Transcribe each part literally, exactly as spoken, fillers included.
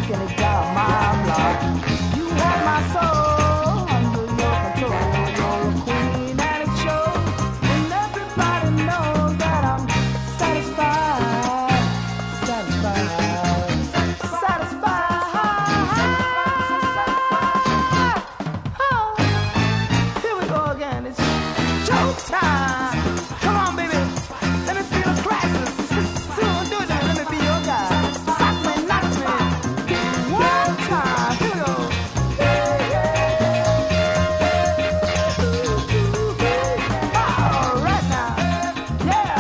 taking it down my block. You have my soul under your control. You're a queen and it shows, and everybody knows that I'm satisfied, satisfied, satisfied. Oh, here we go again. It's showtime. Come on, baby. Let me feel the crashes. Soon do it. Let me be your guy. Sock me, knock me. One time. Here we go. All right now. Yeah.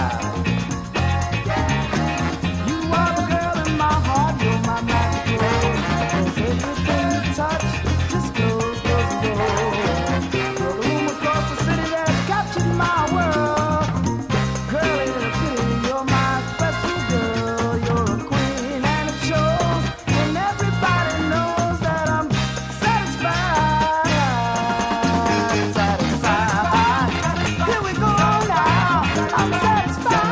You are the girl in my heart. You're my magic rose. 'Cause everything you touch just goes, goes, goes. You're the room across the city that's captured my world. Girl, ain't it a pity? You're my special girl. You're a queen and it shows, and everybody knows that I'm satisfied, satisfied. Here we go now. I'm satisfied,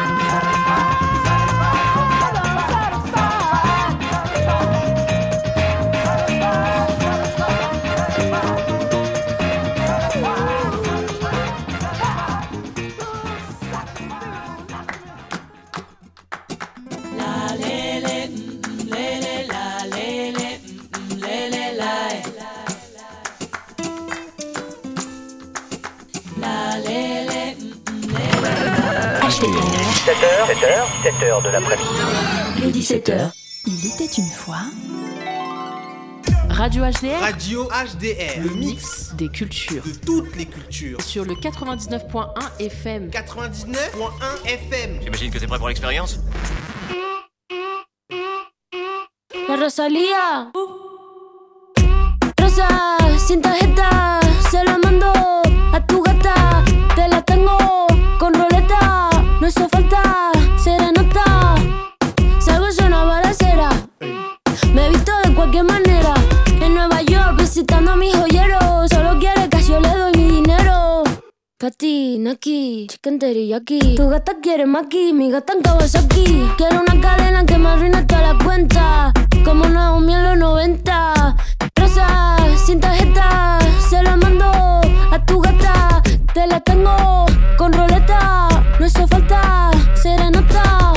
sept heures, sept heures, sept heures de l'après-midi. Il est dix-sept heures. Il était une fois. Radio H D R, Radio H D R, le mix des cultures. de toutes les cultures. Sur le quatre-vingt-dix-neuf point un F M. quatre-vingt-dix-neuf point un F M. J'imagine que t'es prêt pour l'expérience? La Rosalía. Rosa, sin tarjeta, se la mando a tu gata. Te la tengo con roleta, no hizo falta serenata. Salgo en una balacera, me he visto de cualquier manera. En Nueva York visitando a mi joyero, solo quiere que yo le doy mi dinero. Pati, Naki, chicken teriyaki. Tu gata quiere maki, mi gata en Kawasaki. Quiero una cadena que me arruine toda la cuenta, como Naomi en los noventa. Rosa, sin tarjeta, se la mando a tu gata. Te la tengo con roleta, no hizo falta serenata.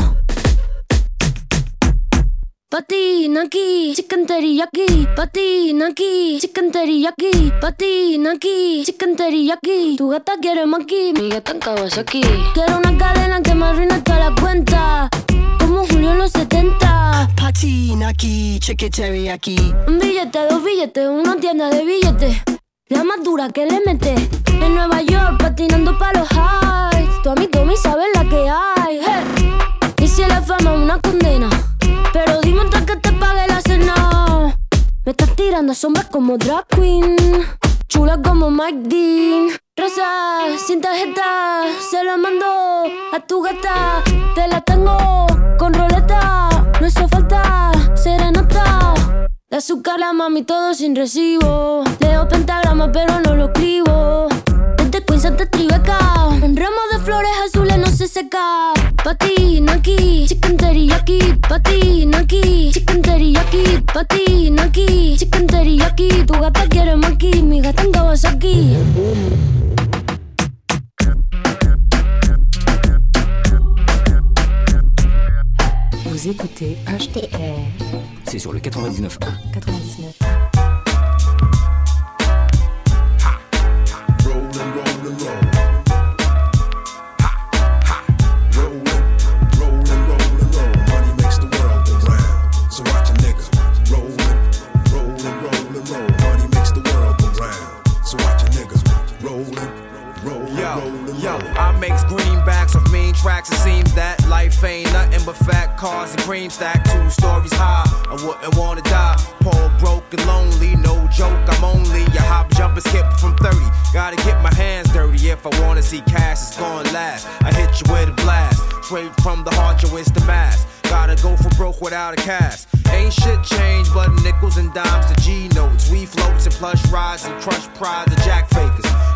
Pati, Naki, chicken teriyaki. Pati, Naki, chicken teriyaki. Pati, Naki, chicken teriyaki. Tu gata quiere maki, mi gata en Kawasaki. Quiero una cadena que me arruine toda la cuenta, como Julio en los setenta. Pati, Naki, chicken teriyaki. Un billete, dos billetes, una tienda de billetes. La más dura que le mete. En Nueva York patinando pa' los highs. Tu amigo Tommy sabe la que hay. Hey. Y si la fama es una condena, pero dime antes que te pague la cena. Me estás tirando sombras como drag queen, chula como Mike Dean. Rosa, sin tarjeta, se la mando a tu gata. Te la tengo con roleta, no hizo falta serenata. De azúcar la mami todo sin recibo. Leo pentagrama pero no lo escribo. Desde Queens hasta Tribeca, un ramo de flores azules no se seca. Pati, Naki, chicken teriyaki. Pati, Naki, chicken teriyaki. Pati, Naki, chicken teriyaki. Tu gata quiere maki, mi gata en Kawasaki. Vous écoutez H D R. C'est sur le quatre-vingt-dix-neuf point un. quatre-vingt-dix-neuf. Cars and cream stack, two stories high. I wouldn't wanna die. Poor, broke, and lonely. No joke, I'm only a hop, jump, and skip from thirty. Gotta get my hands dirty if I wanna see cash. It's going last. I hit you with a blast. Straight from the heart, yo, it's the mass. Gotta go for broke without a cast. Ain't shit changed but nickels and dimes to G notes. We floats and plush rides and crush prides of jack fakers.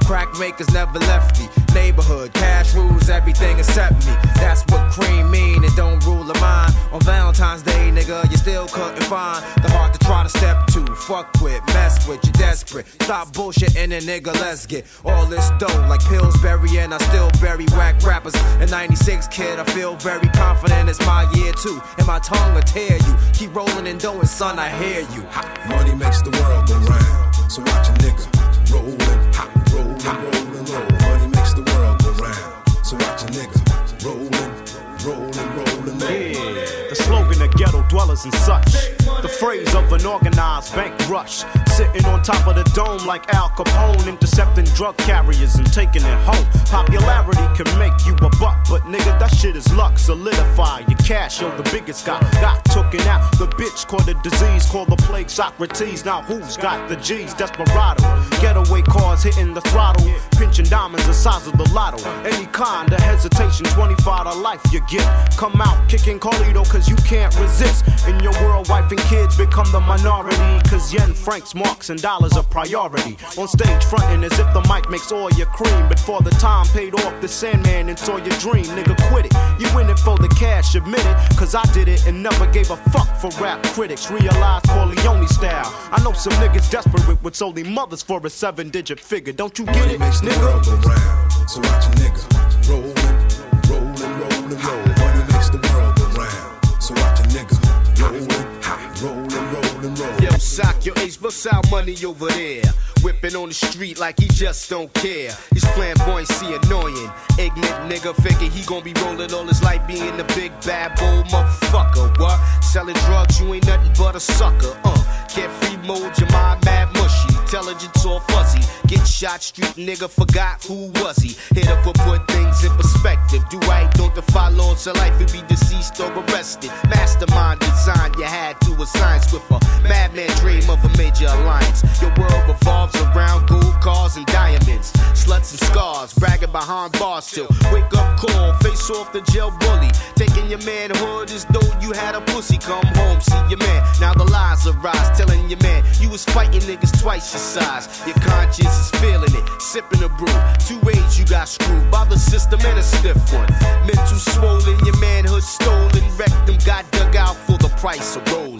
Crack makers never left me. Neighborhood, cash rules everything except me. That's what cream mean, it don't rule a mind. On Valentine's Day, nigga, you still couldn't find the heart to try to step to. Fuck with, mess with, you desperate. Stop bullshitting and nigga, let's get all this dough like Pillsbury, and I still bury whack rappers. In ninety-six, kid, I feel very confident it's my year too. And my tongue will tear you. Keep rolling and doing, son, I hear you. Ha. Money makes the world go round, so watch a nigga rollin', ha, rollin', rollin', roll. Money makes the world go round, so watch a nigga rollin', rollin', rollin', roll. Yeah, the slogan of ghetto dwellers and such. The phrase of an organized bank rush. Sitting on top of the dome like Al Capone, intercepting drug carriers and taking it home. Popularity can make you a buck, but nigga, that shit is luck. Solidify your cash, yo, the biggest guy got taken out. The bitch caught a disease called the plague Socrates. Now who's got the G's? Desperado. Getaway cars hitting the throttle, pinching diamonds the size of the lotto. Any kind of hesitation, twenty-five to life you get. Come out kicking Carlito cause you can't resist. In your world, wife and kids become the minority, cause yen, francs, marks, and dollars are priority. On stage fronting as if the mic makes all your cream, but for the time paid off the Sandman and saw your dream. Nigga, quit it. You in it for the cash, admit it, cause I did it and never gave a fuck for rap critics. Realize Corleone style. I know some niggas desperate with only mothers for a seven digit figure. Don't you get Money it, makes nigga? The world go round, so watch a nigga rollin', rollin', rollin', roll. Money makes the world go round, so watch a nigga rollin', rollin', rollin', roll. Yo, sock your ace, bust out money over there. Whipping on the street like he just don't care. His flamboyancy annoying. Ignorant nigga figure he gon' be rolling all his life being the big bad bold motherfucker. What? Selling drugs, you ain't nothing but a sucker. Uh, carefree mode, your mind mad mushy. Intelligence all fuzzy. Get shot, street nigga forgot who was he. Hit up or put things in perspective. Do right, don't defy laws of life and be deceased or arrested. Mastermind design, you had to assign with a madman dream of a major alliance. Your world revolves around gold cars and diamonds. Sluts and scars, bragging behind bars till wake up call, face off the jail bully. Taking your manhood as though you had a pussy. Come home, see your man. Now the lies arise, telling your man you was fighting niggas twice your size. Your conscience is feeling it, sipping a brew. Two ways you got screwed by the system and a stiff one. Mental swollen, your manhood stolen. Rectum got dug out for the price of rolling.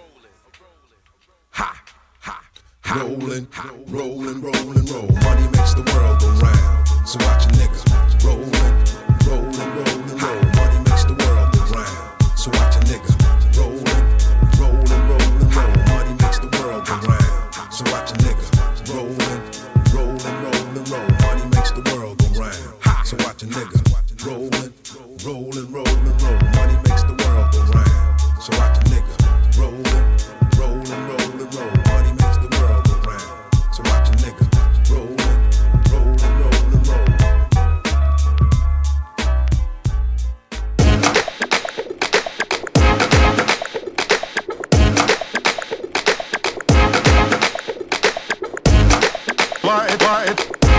Ha! Rollin', rollin', rollin', roll. Money makes the world go round, so watch a nigga rollin', rollin', rollin', roll. Money makes the world go round, so watch a nigga rollin', rollin', rollin', roll. Money makes the world go round, so watch a nigga rollin', rollin', rollin', roll. Money makes the world go round, so watch a nigga rollin', rollin', rollin', roll. Money makes the world go round, so watch a nigga rollin', rollin', rollin', roll. Money makes the world go round, so watch a nigga rollin', rollin', rollin', roll. Light, light,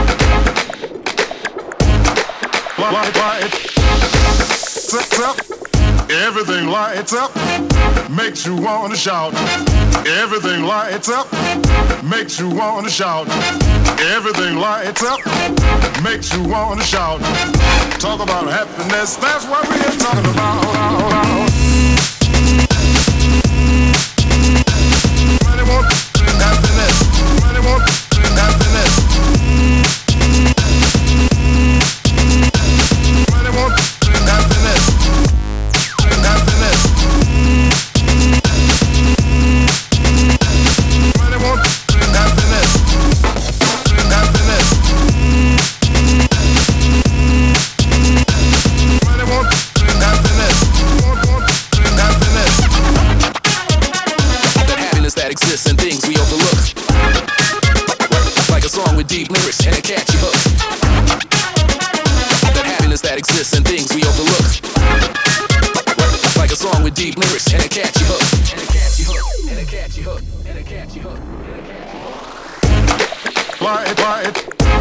light, light, lights up, everything lights up, makes you wanna shout. Everything lights up, makes you wanna shout. Everything lights up, makes you wanna shout. Talk about happiness, that's what we're talking about. Money won't happiness, money won't happiness. Money won't happiness, happiness. Money won't happiness, happiness. Money won't happiness, won't, won't happiness. That happiness that exists in things we overlook, like a song with deep lyrics and a catchy hook. That happiness that exists in things we overlook, like a song with deep lyrics and a catchy hook. And a catchy hook, and a catchy hook, and a catchy hook, and a catchy hook. Light, light,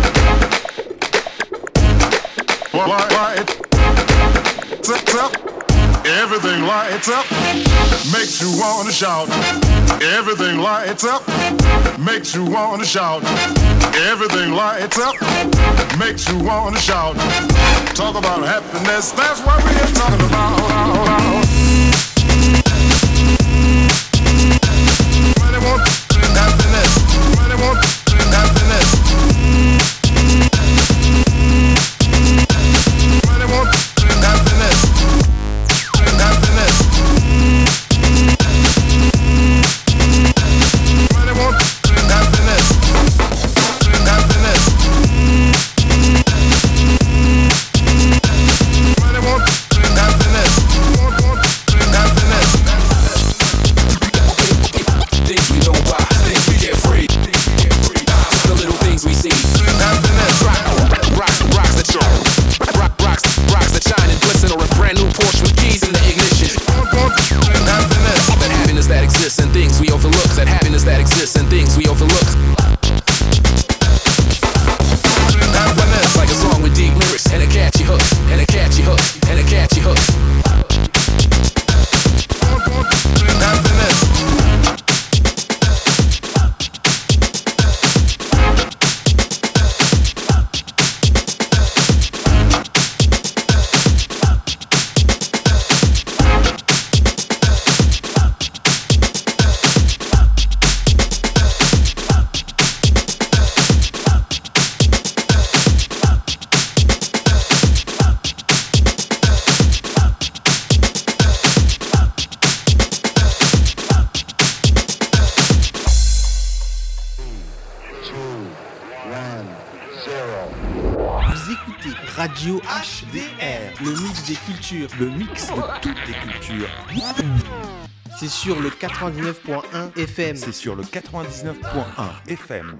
light, light, lights up, everything lights up, makes you wanna shout. Everything lights up, makes you wanna shout. Everything lights up, makes you want to shout. Talk about happiness, that's what we're talking about. Money won't happiness, money won't happiness. Money won't happiness, happiness. Money won't happiness. Happiness. Money won't happiness. Won't, won't happiness. Things we know about, things we get free. The little things we see. Happiness. Rock, rocks, rocks that show. Rock, rocks, rocks that shine and glisten, or a brand new Porsche with keys in the ignition. Won't, won't happiness. That happiness that exists and things we overlook. That happiness that exists and things we overlook. Happiness. Like a song with deep lyrics and a catchy hook, and a catchy hook, and a catchy hook. Won't, won't happiness. Vous écoutez Radio H D R, le mix des cultures. Le mix de toutes les cultures. C'est sur le quatre-vingt-dix-neuf point un F M. C'est sur le quatre-vingt-dix-neuf point un F M.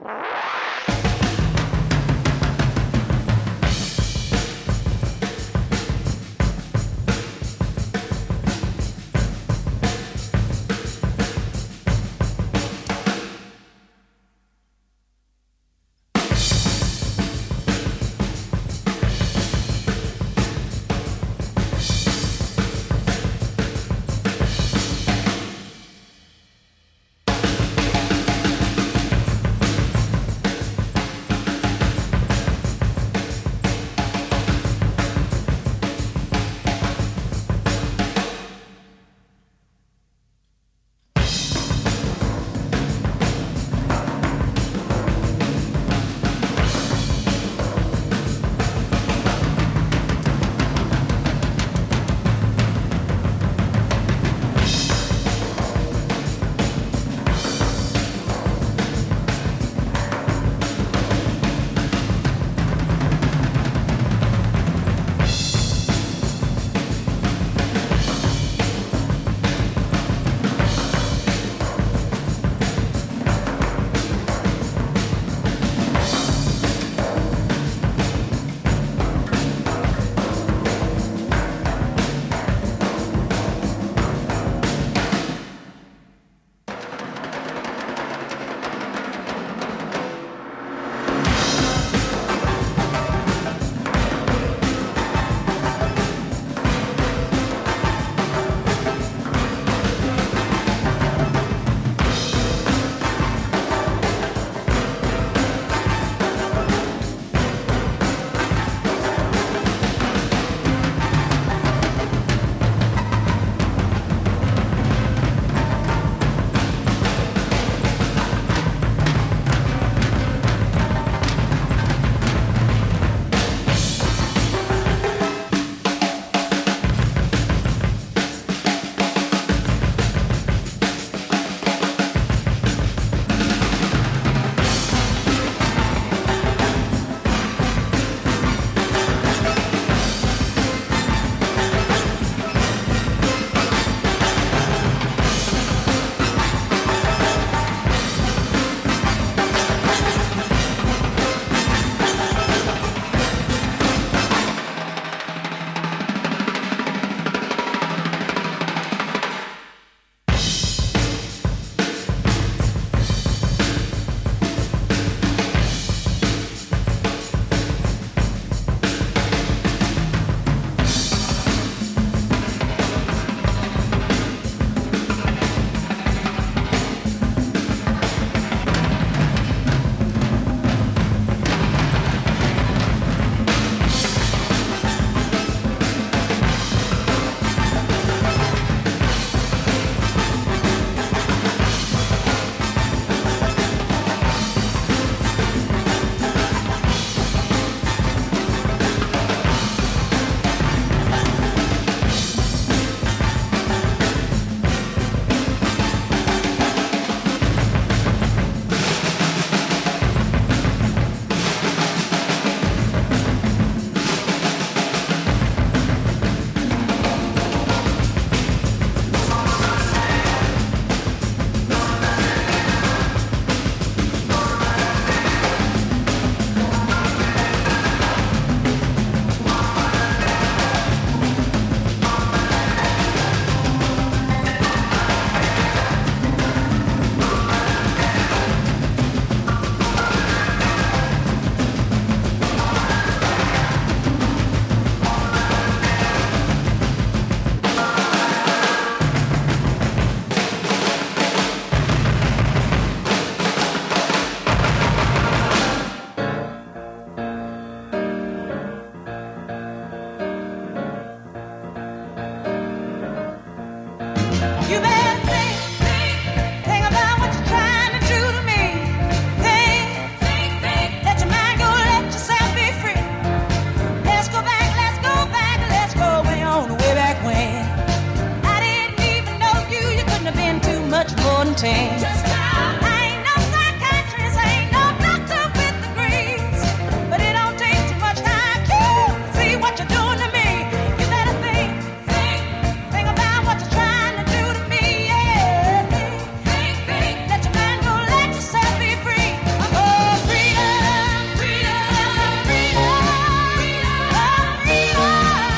routine. Ain't no psychiatrist, ain't no doctor with degrees, but it don't take too much time to see what you're doing to me. You better think, think, think about what you're trying to do to me. Yeah, think, think, let your mind go, let yourself be free. Oh, freedom, freedom, freedom, freedom, freedom.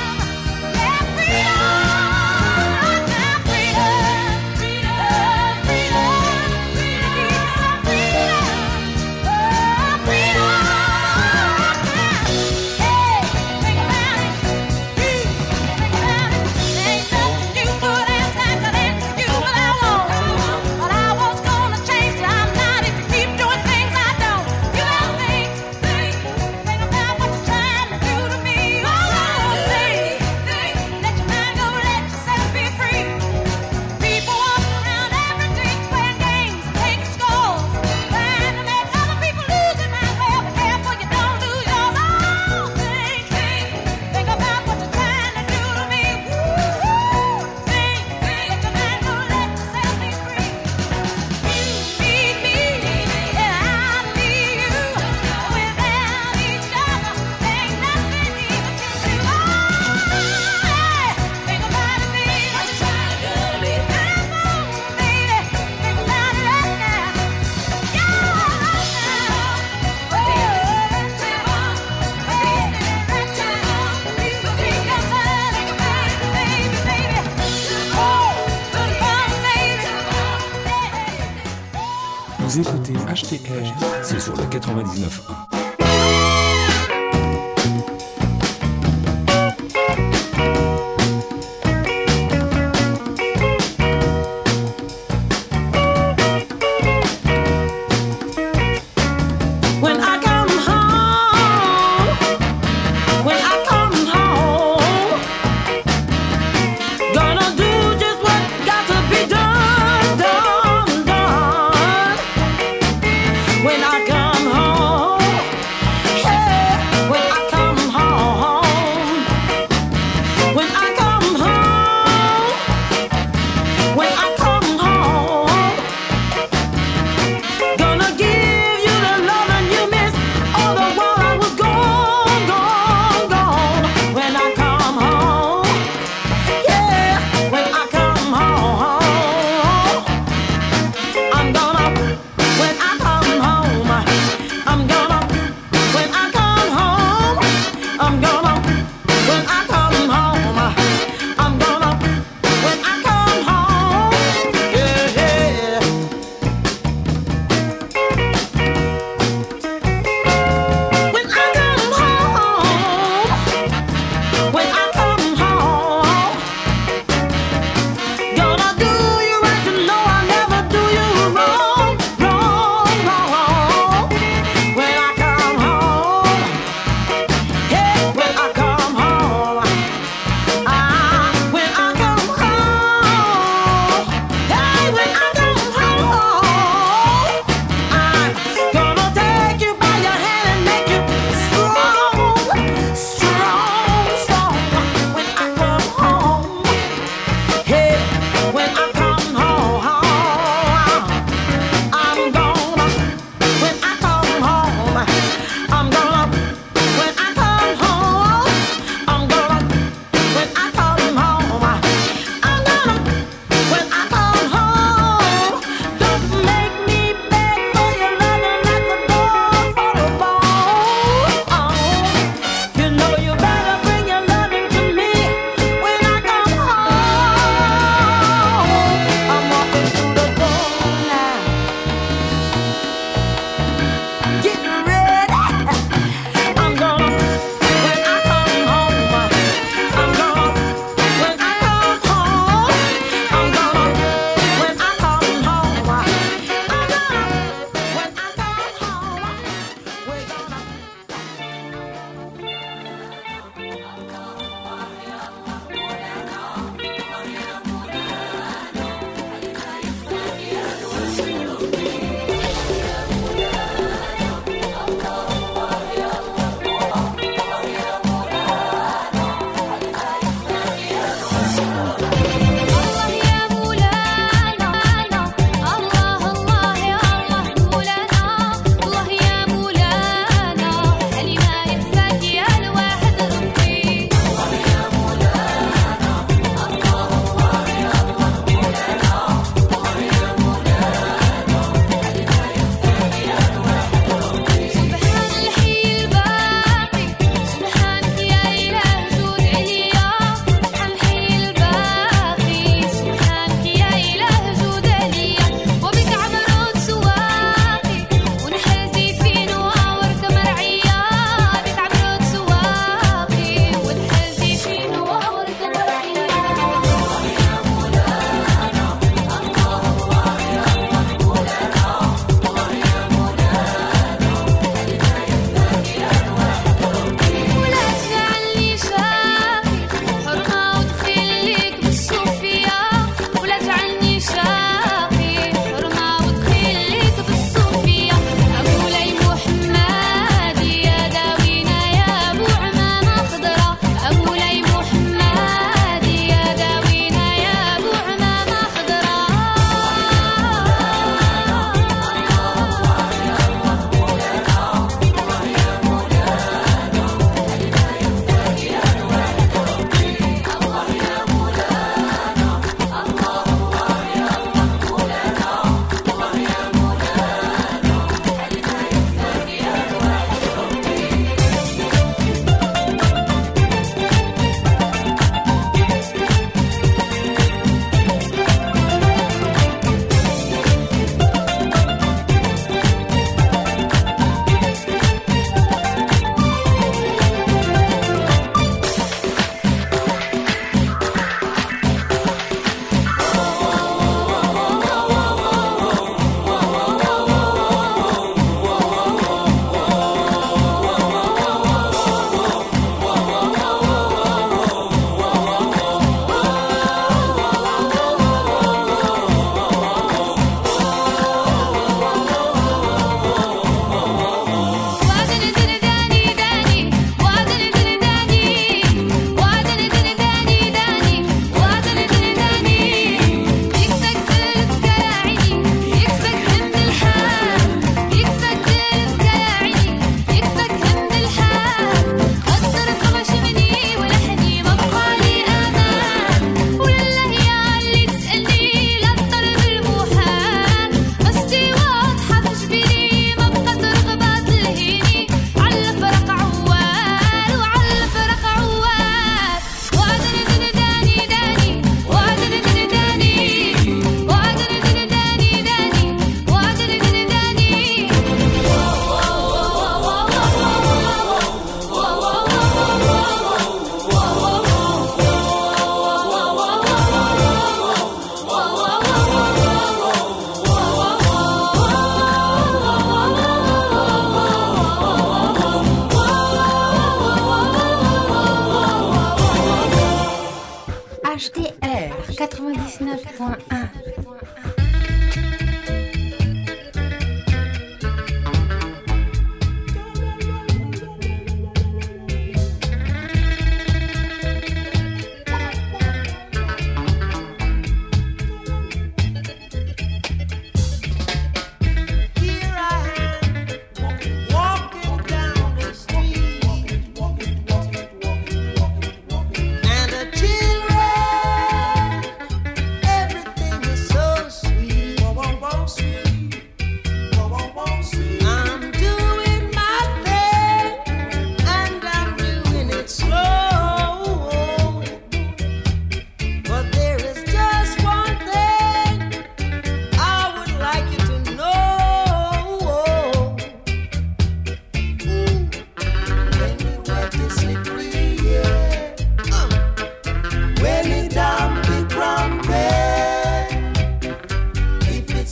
Vous écoutez H T R, c'est sur le quatre-vingt-dix-neuf point un. When I come home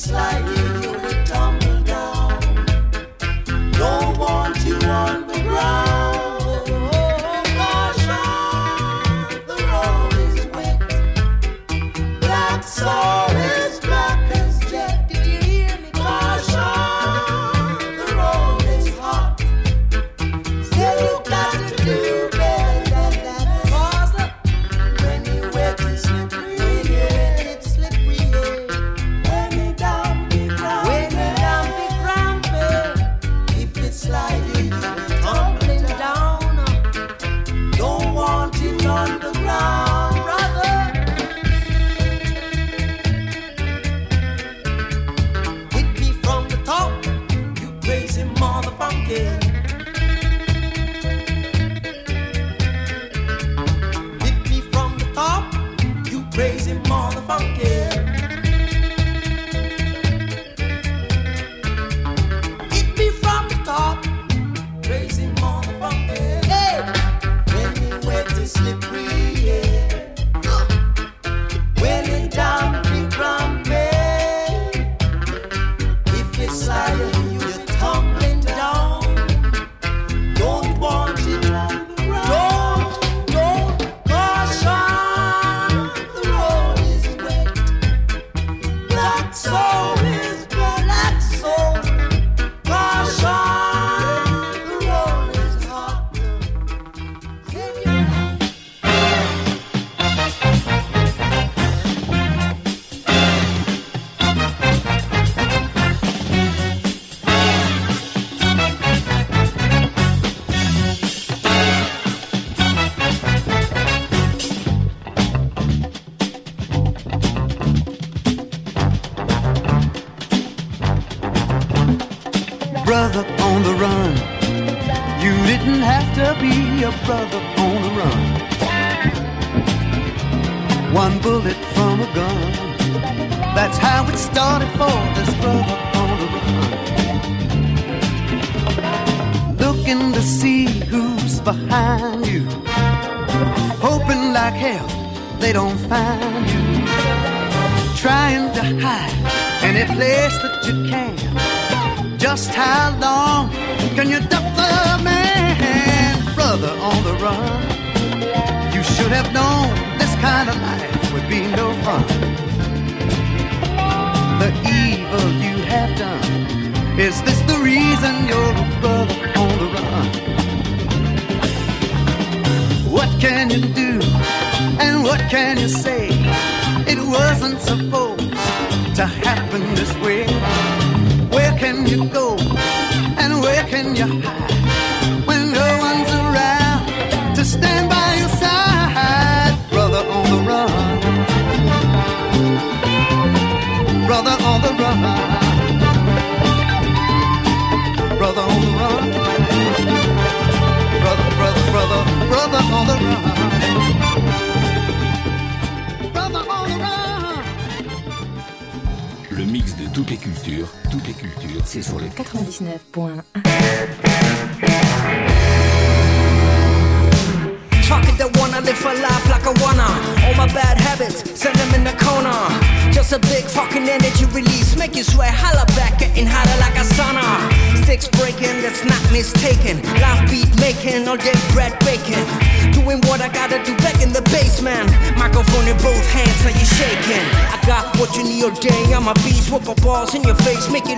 sliding, you will tumble down. Don't want you on the ground. Caution, the road is wet. Black soul is black as jet. Caution, the road is hot. Still you got to do better than that. Cause when you wet it's slippery, yeah, it's slippery, yeah. When you down the ground, when you down the ground, babe. If it's sliding, you tumbling down. Don't want it on the ground, brother. Hit me from the top, you crazy motherfucker. Hit me from the top, you crazy motherfucker. Hit me from the top, crazy motherfucker. Hey, when you wet it's slippery, yeah. Uh, When you down the ground, babe. If it's sliding, you're tumbling down. Don't want it on the ground. Don't, don't caution. The road is wet. Black soul is black soul. Caution. The road is hot. Can you? Brother on the run, you didn't have to be a brother on the run. One bullet from a gun, that's how it started for this brother on the run. Looking to see who's behind you, hoping like hell they don't find you. Trying to hide any place that you can. Just how long can you duck the man? Brother on the run, you should have known this kind of life would be no fun. The evil you have done, is this the reason you're a brother on the run? What can you do and what can you say? It wasn't supposed to happen this way. Where can you go and where can you hide when no one's around to stand by your side? Brother on the run, brother on the run, brother on the run, brother, brother, brother, brother on the run, brother on the run. Le mix de toutes les cultures, toutes les cultures, c'est sur le quatre-vingt-dix-neuf point un. Fuck it, they wanna live a life like I wanna. All my bad habits, send them in the corner. Just a big fucking energy release, make you sweat, holla back, getting hotter like a sauna. Sticks breaking, that's not mistaken. Life beat making, all day bread baking. Doing what I gotta do back in the basement. Microphone in both hands, are you shaking? I got what you need all day, I'm a beast, whoop my balls in your face, make it